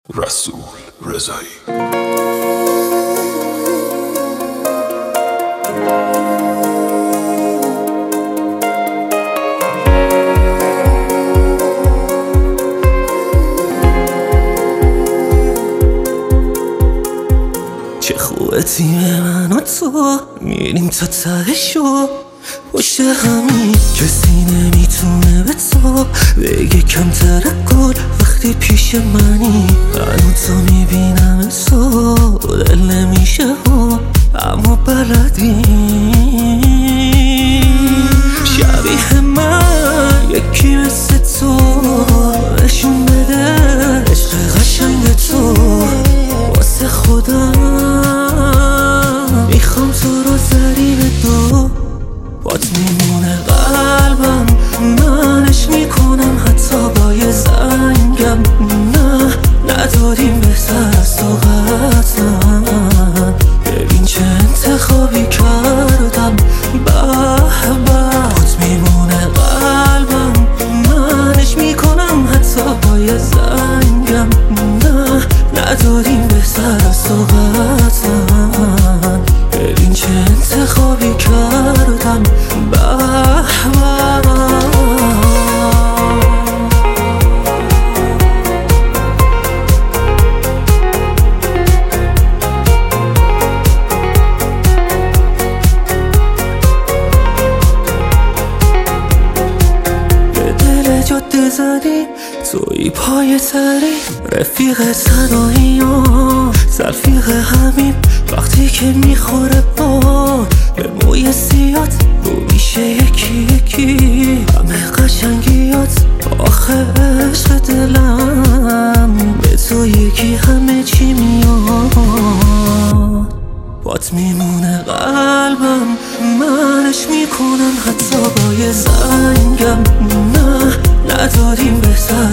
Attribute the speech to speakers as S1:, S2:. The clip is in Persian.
S1: رسول رضایی.
S2: چه خوبه تیم من و تو میریم تا تهشو پشت همین کسی نمیتونه به تو بگه کمتر کن وقتی پیش منی. هنو تو میبینم تو دل نمیشه اما بلدی شبیه من یکی مثل تو نشون بده عشق قشنگ تو واسه خودم میخوام تو رو ضریب دو بات میمونه قلبم منش میکنم حتی با یه زنگم نه نداریم بهتر از تو قطعا. ببین چه انتخابی کردم بات میمونه قلبم منش میکنم حتی با یه زنگم نه نداریم بهتر از تو قطعا. ببین چه انتخابی کردم به دل جاده زدی توی پای تری رفیق تنهایی ها تلفیق همین وقتی که میخوره با به موی سیات رو میشه یکی یکی همه قشنگیات آخه عشق دلم به تو یکی همه چی میاد بات میمونه قلبم منش میکنم حتی با یه زنگم نه نداریم بهتر